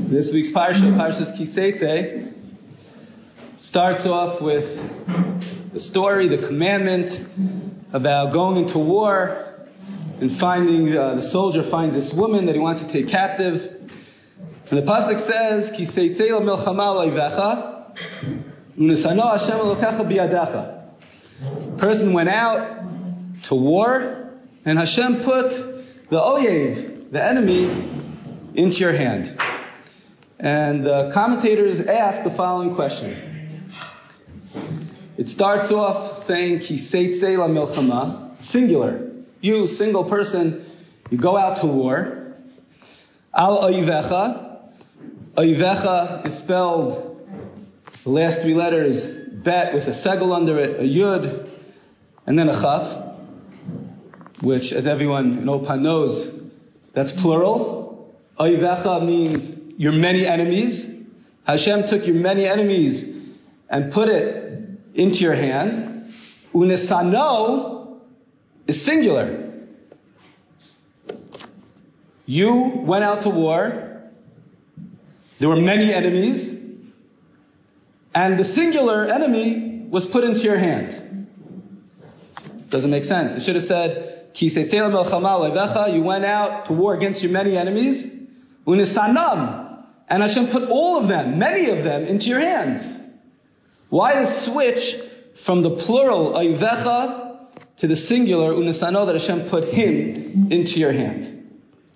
This week's parsha, Parshas Ki Seitzei, starts off with the story, the commandment about going into war and finding, the soldier finds this woman that he wants to take captive. And the pasuk says, Ki Seitzei l'milchama l'oivecha, u'nesano Hashem elokecha biyadacha. The person went out to war, and Hashem put the oyev, the enemy, into your hand. And the commentators ask the following question. It starts off saying, Ki seitzei la milchama, singular. You, single person, you go out to war. Al oivecha. Oivecha is spelled, the last three letters, bet with a segel under it, a yud, and then a chaf, which, as everyone in Opan knows, that's plural. Oivecha means your many enemies. Hashem took your many enemies and put it into your hand. Unesano is singular. You went out to war. There were many enemies. And the singular enemy was put into your hand. Doesn't make sense. It should have said, Ki seitzei melchama levecha. You went out to war against your many enemies. Unesanam. And Hashem put all of them, many of them, into your hand. Why the switch from the plural, oivecha, to the singular, unesano, that Hashem put him into your hand?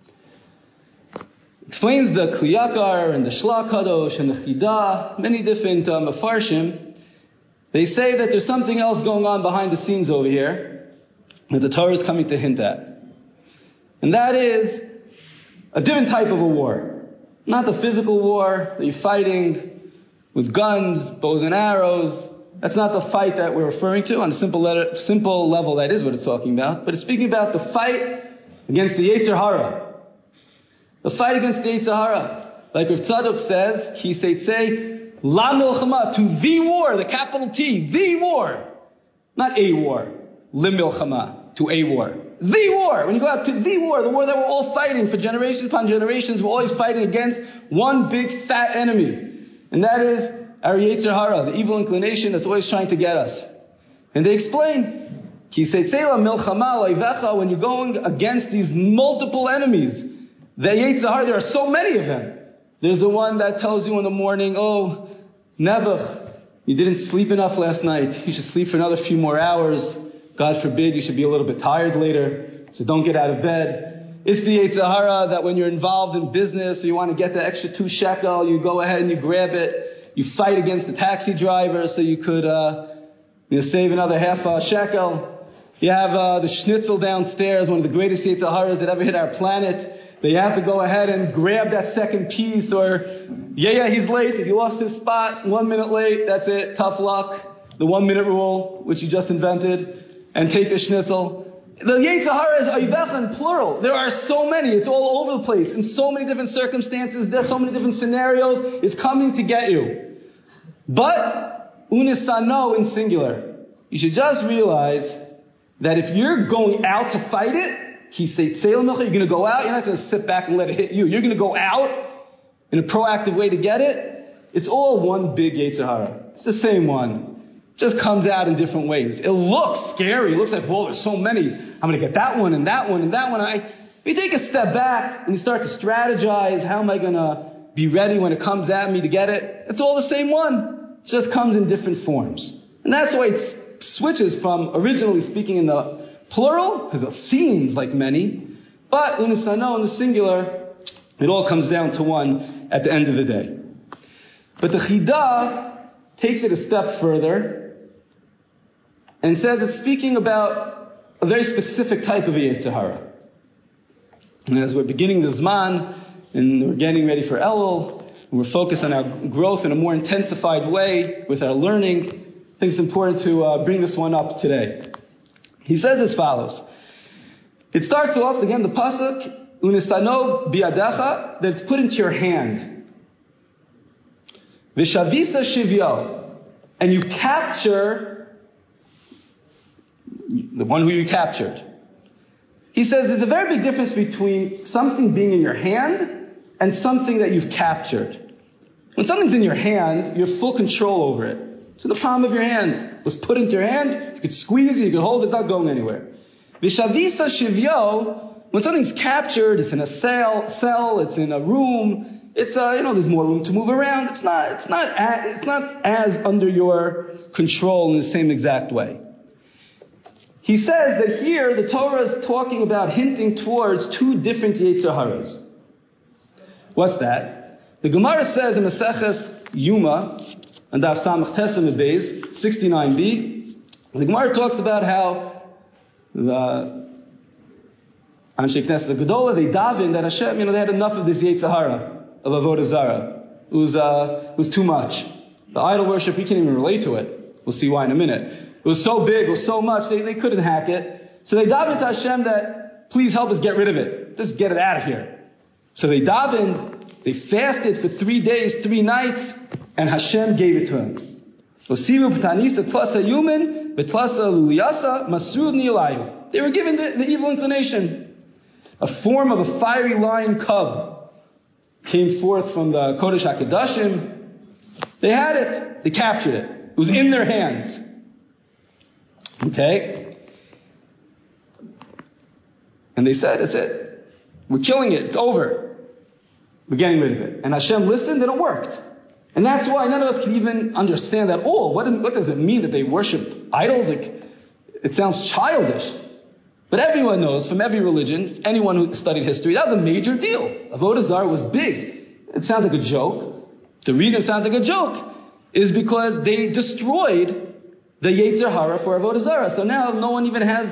Explains the Kli Yakar and the Shla Kadosh and the Chida, many different Mefarshim. They say that there's something else going on behind the scenes over here that the Torah is coming to hint at. And that is a different type of a war. Not the physical war that you're fighting with guns, bows and arrows. That's not the fight that we're referring to. On a simple level, that is what it's talking about. But it's speaking about the fight against the Yetzer Hara. The fight against the Yetzer Hara. Like Rav Tzadok says, Ki seitzei la milchama, to the war, the capital T, the war. Not a war. Lim milchama, to a war. The war. When you go out to the war that we're all fighting for generations upon generations, we're always fighting against one big fat enemy. And that is our Yetzer Hara, the evil inclination that's always trying to get us. And they explain, Ki seitzei la milchama l'oivecha, when you're going against these multiple enemies, the Yetzer Hara, there are so many of them. There's the one that tells you in the morning, oh, Nebuch, you didn't sleep enough last night. You should sleep for another few more hours. God forbid, you should be a little bit tired later, so don't get out of bed. It's the Yetzer Hara that when you're involved in business or you want to get the extra 2 shekel, you go ahead and you grab it. You fight against the taxi driver so you could save another half a shekel. You have the schnitzel downstairs, one of the greatest Yetzer Haras that ever hit our planet. That you have to go ahead and grab that second piece, or he's late. If you lost his spot 1 minute late, that's it. Tough luck. The 1 minute rule, which you just invented. And take the schnitzel. The Yetzer Hara is oivecha in plural. There are so many. It's all over the place. In so many different circumstances. There's so many different scenarios. It's coming to get you. But, unisano in singular. You should just realize that if you're going out to fight it, ki seitzei l'milchama, you're going to go out. You're not going to sit back and let it hit you. You're going to go out in a proactive way to get it. It's all one big Yetzer Hara. It's the same one. Just comes out in different ways. It looks scary. It looks like, whoa, there's so many. I'm going to get that one and that one and that one. You take a step back and you start to strategize. How am I going to be ready when it comes at me to get it? It's all the same one. It just comes in different forms. And that's why it switches from originally speaking in the plural, because it seems like many, but unisano in the singular, it all comes down to one at the end of the day. But the Chida takes it a step further and says it's speaking about a very specific type of a Yetzer Hara. And as we're beginning the Zman, and we're getting ready for Elul, and we're focused on our growth in a more intensified way with our learning, I think it's important to bring this one up today. He says as follows. It starts off, again, the pasuk, unisano biadacha, that it's put into your hand. Vishavisa shivyo, and you capture the one who you captured. He says there's a very big difference between something being in your hand and something that you've captured. When something's in your hand, you have full control over it. So the palm of your hand was put into your hand, you could squeeze it, you could hold it, it's not going anywhere. Vishavisa shivyo, when something's captured, it's in a cell, it's in a room, it's there's more room to move around. It's not as under your control in the same exact way. He says that here the Torah is talking about hinting towards two different Yetzer Haras. What's that? The Gemara says in Maseches Yuma, and Daf Samach Tesem Beis 69b, the Gemara talks about how the Anshe Knesset Gedola, they daven that Hashem, they had enough of this Yetzer Hara of Avodah Zarah. It was too much. The idol worship, we can't even relate to it. We'll see why in a minute. It was so big, it was so much, they couldn't hack it. So they davened to Hashem that, please help us get rid of it. Just get it out of here. So they davened, they fasted for 3 days, 3 nights, and Hashem gave it to him. They were given the evil inclination. A form of a fiery lion cub came forth from the Kodesh HaKadoshim. They had it. They captured it. It was in their hands. Okay? And they said, that's it. We're killing it. It's over. We're getting rid of it. And Hashem listened and it worked. And that's why none of us can even understand that. What does it mean that they worshipped idols? It sounds childish. But everyone knows from every religion, anyone who studied history, that was a major deal. Avodah Zarah was big. It sounds like a joke. The reason it sounds like a joke is because they destroyed the Yetzer Hara for Avodah Zarah. So now no one even has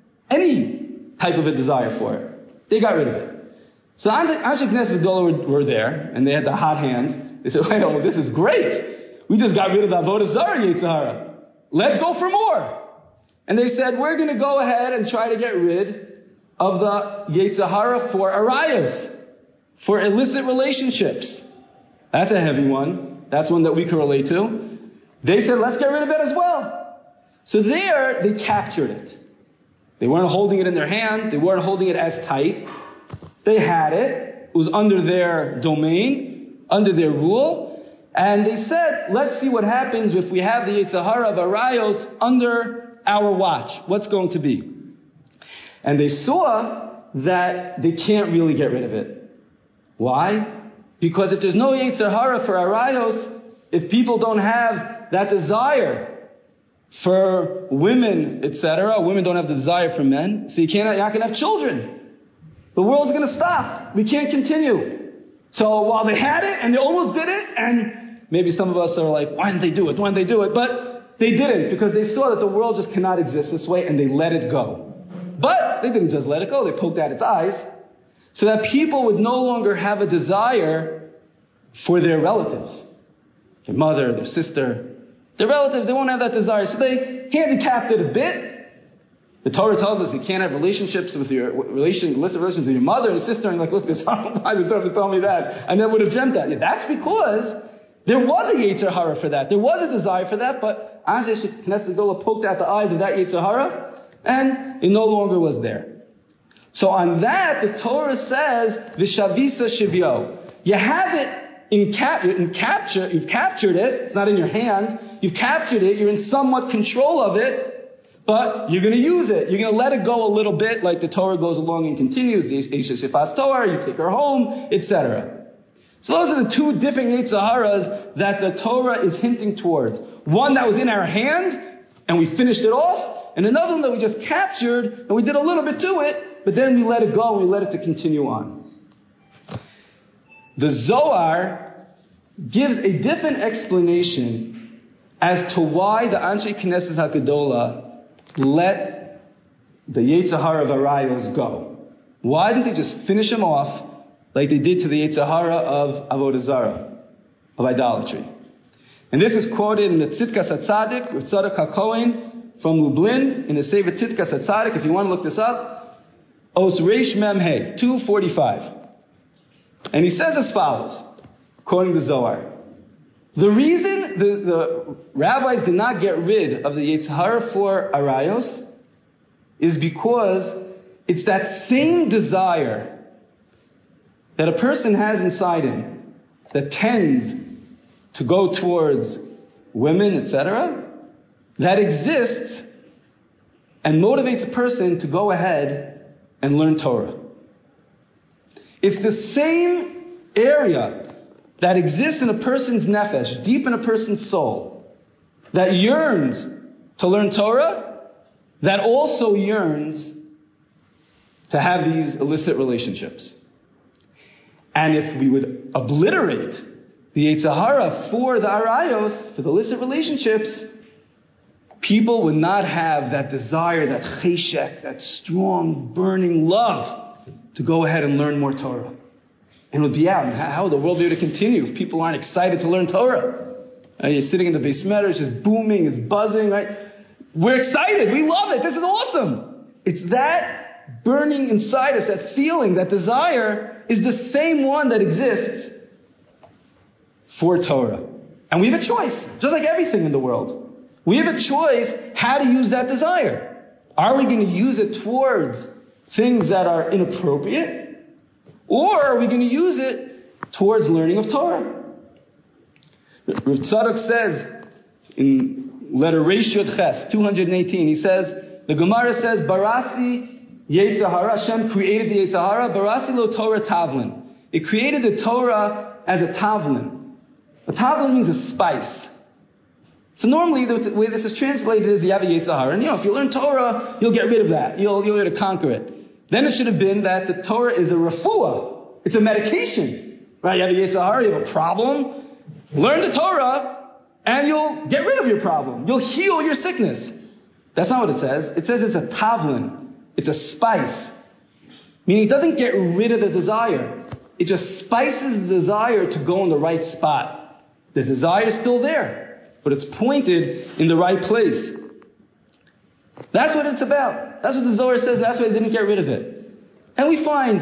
any type of a desire for it. They got rid of it. So Anshe Knesset Gedola were there, and they had the hot hands. They said, wait, this is great. We just got rid of the Avodah Zarah Yetzer Hara. Let's go for more. And they said, we're going to go ahead and try to get rid of the Yetzer Hara for arayos, for illicit relationships. That's a heavy one. That's one that we can relate to. They said, let's get rid of it as well. So there, they captured it. They weren't holding it in their hand. They weren't holding it as tight. They had it. It was under their domain, under their rule. And they said, let's see what happens if we have the Yetzer Hara of arayos under our watch. What's going to be? And they saw that they can't really get rid of it. Why? Because if there's no Yetzer Hara for arayos, if people don't have that desire for women, etc., women don't have the desire for men, so you're not going to have children. The world's going to stop. We can't continue. So while they had it, and they almost did it, and maybe some of us are like, why didn't they do it? Why didn't they do it? But they didn't, because they saw that the world just cannot exist this way, and they let it go. But they didn't just let it go, they poked out its eyes, so that people would no longer have a desire for their relatives. Their mother, their sister, their relatives, they won't have that desire. So they handicapped it a bit. The Torah tells us you can't have relationships with illicit relations with your mother and sister, and you're like, look, why did the Torah tell me that? I never would have dreamt that. Yeah, that's because there was a Yetzer Hara for that. There was a desire for that, but Anshe Knesset Gedola poked out the eyes of that Yetzer Hara, and it no longer was there. So on that, the Torah says, Vishavisa Shivyo. You have it you've captured it. It's not in your hand. You've captured it. You're in somewhat control of it, but you're going to use it. You're going to let it go a little bit, like the Torah goes along and continues. You take her home, etc. So those are the two different Yetzer Haras that the Torah is hinting towards. One that was in our hand, and we finished it off, and another one that we just captured, and we did a little bit to it, but then we let it go, and we let it to continue on. The Zohar gives a different explanation as to why the Anshe Knesset HaGedola let the Yetzer Hara of arayos go. Why didn't they just finish him off like they did to the Yetzer Hara of Avodah Zarah, of idolatry? And this is quoted in the Tzidkas HaTzadik, with Tzadok HaKohen from Lublin, in the Sefer Tzidkas HaTzadik, if you want to look this up, Os Reish Mem Hey, 245. And he says as follows, quoting the Zohar. The reason the rabbis did not get rid of the Yetzer Hara for arayos is because it's that same desire that a person has inside him that tends to go towards women, etc., that exists and motivates a person to go ahead and learn Torah. It's the same area that exists in a person's nefesh, deep in a person's soul, that yearns to learn Torah, that also yearns to have these illicit relationships. And if we would obliterate the Yetzer Hara for the arayos, for the illicit relationships, people would not have that desire, that cheshek, that strong, burning love to go ahead and learn more Torah. And it would be out. And how would the world be able to continue if people aren't excited to learn Torah? You're sitting in the Beis Medrash, it's just booming, it's buzzing, right? We're excited, we love it, this is awesome. It's that burning inside us, that feeling, that desire, is the same one that exists for Torah. And we have a choice, just like everything in the world. We have a choice how to use that desire. Are we going to use it towards things that are inappropriate? Or are we going to use it towards learning of Torah? Rav Tzadok says in letter Reish Yod Ches 218, he says, the Gemara says, Barasi Yetzer Hara, Hashem created the Yetzer Hara, Barasi lo Torah tavlin. It created the Torah as a tavlin. A tavlin means a spice. So normally the way this is translated is you have a Yetzer Hara, and if you learn Torah, you'll get rid of that. You'll be able to conquer it. Then it should have been that the Torah is a refuah. It's a medication. Right? You have a Yetzer Hara, you have a problem. Learn the Torah, and you'll get rid of your problem. You'll heal your sickness. That's not what it says. It says it's a tavlin. It's a spice. Meaning it doesn't get rid of the desire. It just spices the desire to go in the right spot. The desire is still there, but it's pointed in the right place. That's what it's about. That's what the Zohar says. That's why they didn't get rid of it. And we find,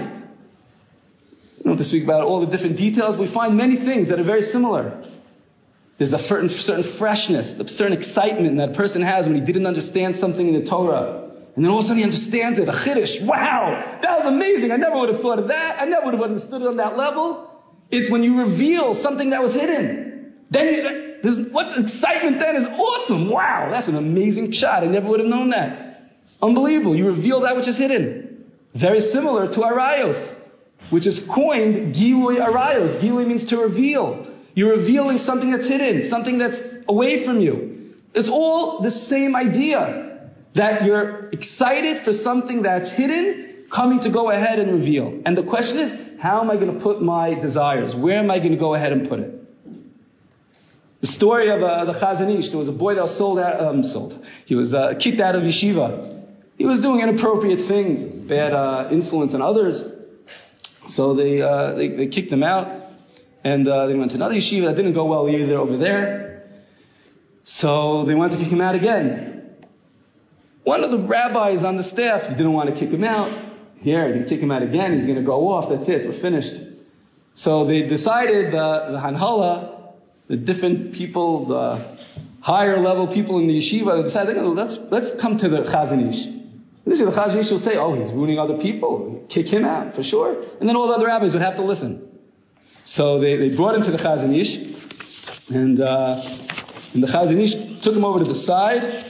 I don't have to speak about all the different details, we find many things that are very similar. There's a certain freshness, a certain excitement that a person has when he didn't understand something in the Torah. And then all of a sudden he understands it, a chiddush. Wow, that was amazing. I never would have thought of that. I never would have understood it on that level. It's when you reveal something that was hidden. Then what excitement then is awesome. Wow, that's an amazing shot. I never would have known that. Unbelievable. You reveal that which is hidden. Very similar to arayos, which is coined Gilui arayos. Gilui means to reveal. You're revealing something that's hidden, something that's away from you. It's all the same idea. That you're excited for something that's hidden, coming to go ahead and reveal. And the question is, how am I going to put my desires? Where am I going to go ahead and put it? The story of the Chazon Ish, there was a boy that was He was kicked out of yeshiva. He was doing inappropriate things, bad influence on others. So they kicked him out. And they went to another yeshiva that didn't go well either over there. So they wanted to kick him out again. One of the rabbis on the staff didn't want to kick him out. Here, you kick him out again, he's going to go off, that's it, we're finished. So they decided, the Hanhala, the different people, the higher level people in the yeshiva, they decided, let's come to the Chazon Ish. The Chazon Ish will say, oh, he's ruining other people, kick him out, for sure. And then all the other rabbis would have to listen. So they brought him to the Chazon Ish, and the Chazon Ish took him over to the side.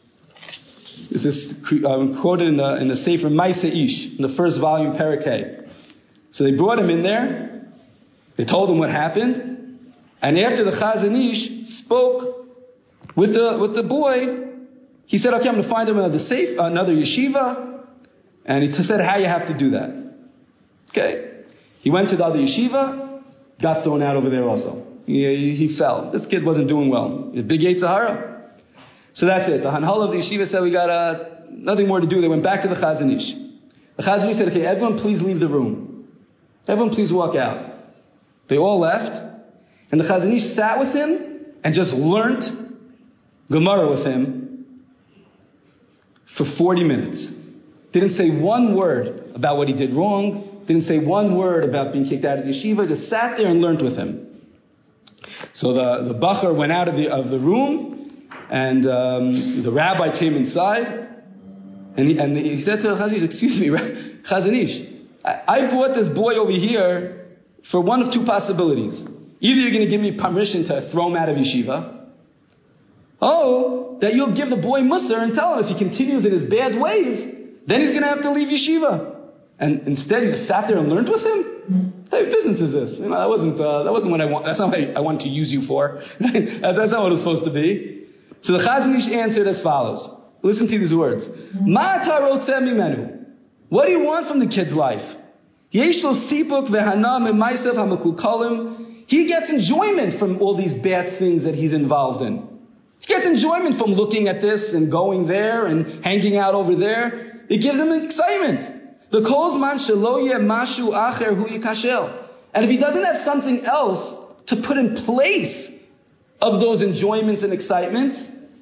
This is quoted in the Sefer Maaseh Ish, in the first volume, Parakeh. So they brought him in there. They told him what happened. And after the Chazon Ish spoke with the boy, he said, okay, I'm going to find him another yeshiva. And he said how you have to do that. Okay. He went to the other yeshiva, got thrown out over there also. He fell. This kid wasn't doing well. A big Yetzer Hara. So that's it. The Hanhala of the yeshiva said, we got nothing more to do. They went back to the Chazon Ish. The Chazon Ish said, okay, everyone please leave the room. Everyone please walk out. They all left. And the Chazon Ish sat with him and just learnt Gemara with him for 40 minutes. Didn't say one word about what he did wrong. Didn't say one word about being kicked out of the yeshiva. Just sat there and learnt with him. So the Bachar went out of the room. And the rabbi came inside, and he said to Chazon Ish, excuse me, Chazon Ish, I brought this boy over here for one of two possibilities. Either you're going to give me permission to throw him out of yeshiva, or that you'll give the boy Musar and tell him if he continues in his bad ways, then he's going to have to leave yeshiva. And instead he just sat there and learned with him? What type of business is this? That wasn't what I want. That's not what I wanted to use you for. That's not what it was supposed to be. So the Chazon Ish answered as follows. Listen to these words. Ma ata rotzeh mimenu? What do you want from the kid's life? Yesh lo sipuk v'hana mimaisav hamakukalim. He gets enjoyment from all these bad things that he's involved in. He gets enjoyment from looking at this and going there and hanging out over there. It gives him excitement. The kolzman shelo yeh mashu acher hu yikashel. And if he doesn't have something else to put in place of those enjoyments and excitements,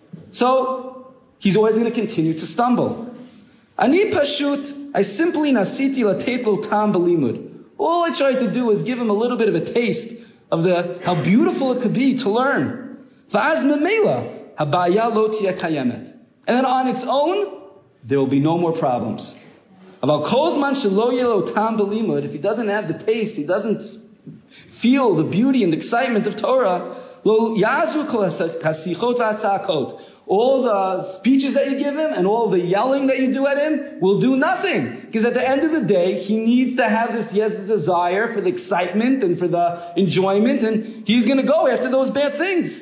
so he's always going to continue to stumble. Ani pashut, I simply nasiti latet lo tam b'limud. All I tried to do is give him a little bit of a taste of how beautiful it could be to learn. Va'az memela habaya lo tiyeh kayemet. And then on its own, there will be no more problems. About kolzman shelo yeh lo tam b'limud, if he doesn't have the taste, he doesn't feel the beauty and excitement of Torah, lo yazu kol hasichot v'hatzakot. All the speeches that you give him and all the yelling that you do at him will do nothing. Because at the end of the day, he needs to have this desire for the excitement and for the enjoyment, and he's going to go after those bad things.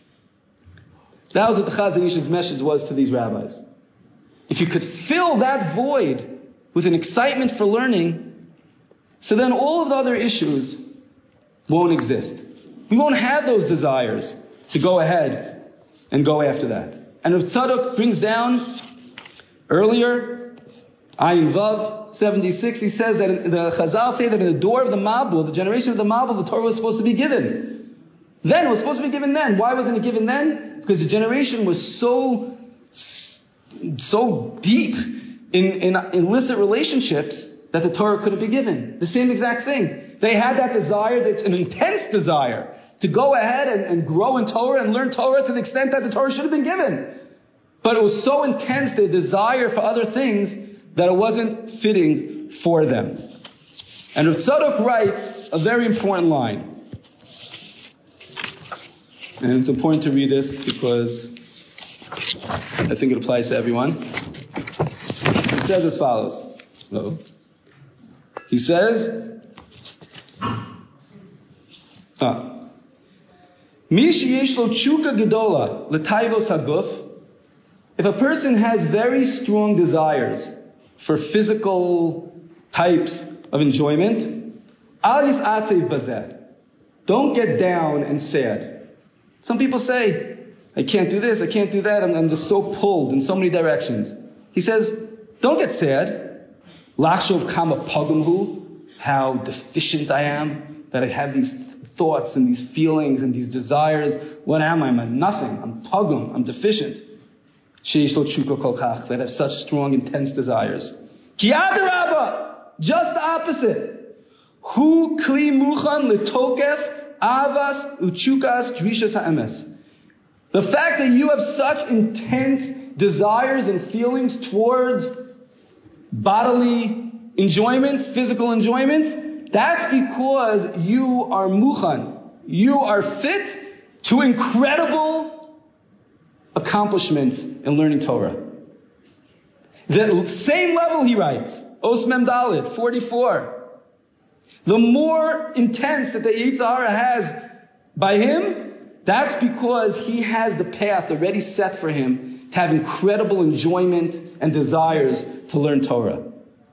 That was what the Chazon Ish's message was to these rabbis. If you could fill that void with an excitement for learning, so then all of the other issues won't exist. We won't have those desires to go ahead and go after that. And Rav Tzadok brings down earlier, Ayin Vav 76, he says that the Chazal say that in the door of the Mabul, the generation of the Mabul, the Torah was supposed to be given. Then, it was supposed to be given then. Why wasn't it given then? Because the generation was so deep in illicit relationships that the Torah couldn't be given. The same exact thing. They had that desire, that's an intense desire, to go ahead and grow in Torah and learn Torah to the extent that the Torah should have been given. But it was so intense, their desire for other things, that it wasn't fitting for them. And Rav Tzadok writes a very important line. And it's important to read this because I think it applies to everyone. He says as follows. He says, if a person has very strong desires for physical types of enjoyment, don't get down and sad. Some people say, I can't do this, I can't do that, I'm just so pulled in so many directions. He says, don't get sad. Lachshov kama pagamhu, how deficient I am, that I have these thoughts and these feelings and these desires. What am I? I'm nothing. I'm pagum. I'm deficient. Sheish lo tshuka kol kach, that have such strong, intense desires. Ki adarabba, just the opposite. Hu kli muchan letokef avas uchukas drishas ha'emes. The fact that you have such intense desires and feelings towards bodily enjoyments, physical enjoyments, that's because you are muchan. You are fit to incredible accomplishments in learning Torah. The same level, he writes, Os Mem Daled, 44. The more intense that the Yetzer Hara has by him, that's because he has the path already set for him to have incredible enjoyment and desires to learn Torah.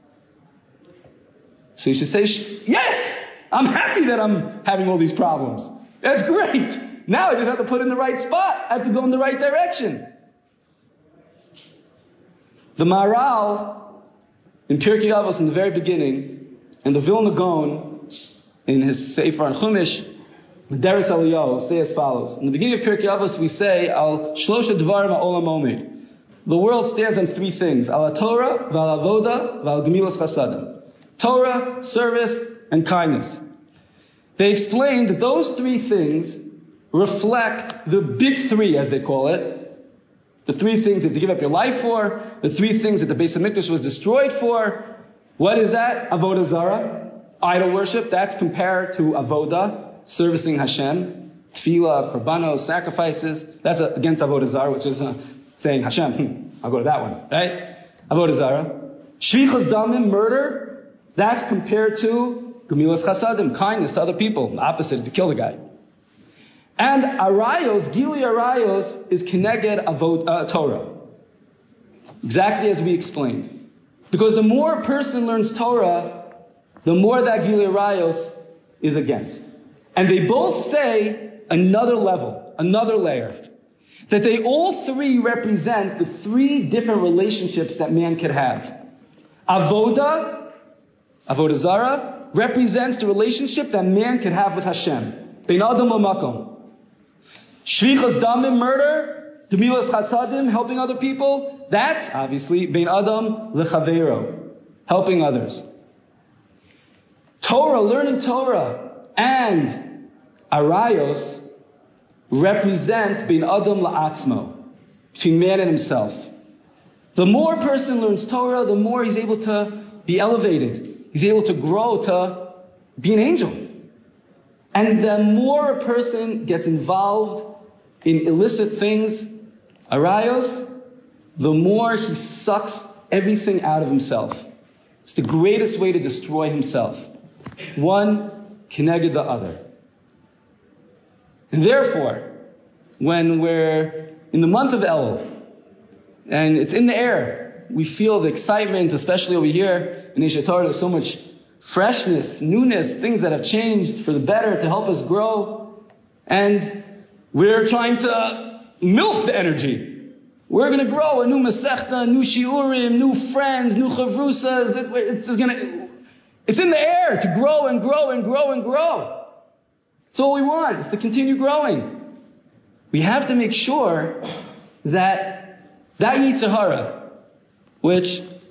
So you should say, yes, I'm happy that I'm having all these problems. That's great. Now I just have to put in the right spot. I have to go in the right direction. The Maharal, in Pirkei Avos in the very beginning, and the Vilna Gaon, in his Sefer on Chumash, the Deres Eliyahu, say as follows. In the beginning of Pirkei Avos we say, Al Shlosha Dvarim Ha'olam Omed. The world stands on three things. Al Torah, Val Avoda, Val Gemilas Chasadim. Torah, service, and kindness. They explained that those three things reflect the big three, as they call it. The three things you have to give up your life for, the three things that the Beis HaMikdash was destroyed for. What is that? Avodah Zarah, idol worship. That's compared to Avodah, servicing Hashem, Tefillah, Korbanos, sacrifices. That's against Avodah Zarah, which is saying Hashem. I'll go to that one, right? Avodah Zarah. Shvichas Damim, murder. That's compared to Gemilas Chasadim, kindness to other people. The opposite is to kill the guy. And Arayos, Gili Arayos, is Keneged Torah. Exactly as we explained. Because the more a person learns Torah, the more that Gili Arayos is against. And they both say another level, another layer. That they all three represent the three different relationships that man could have. Avodah Zarah, represents the relationship that man could have with Hashem. Bein Adam L'Makom. Shvichas Damim, murder, Gemilas Chasadim, helping other people, that's obviously Bein Adam L'Chaveiro, helping others. Torah, learning Torah, and Arayos represent Bein Adam La'atzmo, between man and himself. The more a person learns Torah, the more he's able to be elevated. He's able to grow to be an angel. And the more a person gets involved in illicit things, arayos, the more he sucks everything out of himself. It's the greatest way to destroy himself. One keneged the other. And therefore, when we're in the month of Elul, and it's in the air, we feel the excitement, especially over here in Aish HaTorah, there's so much freshness, newness, things that have changed for the better to help us grow. And we're trying to milk the energy. We're going to grow a new Masechta, new Shiurim, new friends, new Chavrusas. It's in the air to grow and grow and grow and grow. That's all we want, is to continue growing. We have to make sure that Yetzer Hara, which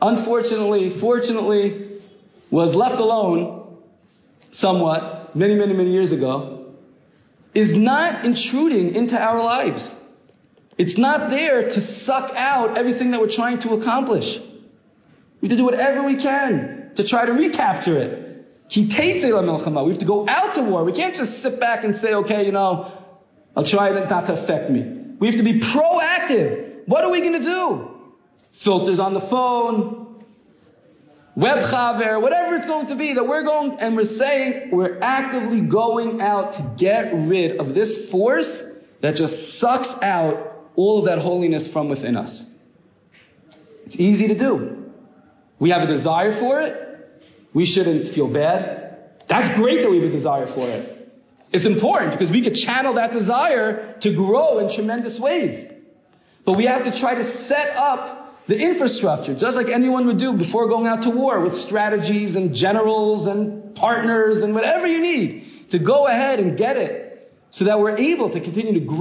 fortunately, was left alone somewhat many years ago, is not intruding into our lives. It's not there to suck out everything that we're trying to accomplish. We have to do whatever we can to try to recapture it. We have to go out to war. We can't just sit back and say, okay, I'll try it not to affect me. We have to be proactive. What are we going to do? Filters on the phone, web chaver, whatever it's going to be that we're saying we're actively going out to get rid of this force that just sucks out all of that holiness from within us. It's easy to do. We have a desire for it. We shouldn't feel bad. That's great that we have a desire for it. It's important because we could channel that desire to grow in tremendous ways. But we have to try to set up the infrastructure, just like anyone would do before going out to war, with strategies and generals and partners and whatever you need to go ahead and get it, so that we're able to continue to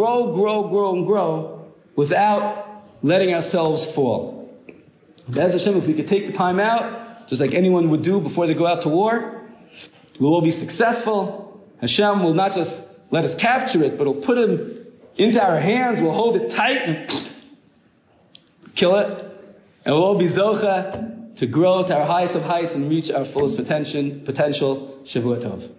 grow without letting ourselves fall. Be'ez Hashem, if we could take the time out, just like anyone would do before they go out to war, we'll all be successful. Hashem will not just let us capture it, but He'll put Him into our hands, we'll hold it tight and kill it, and we'll all be zocha to grow to our highest of heights and reach our fullest potential. Shavua Tov.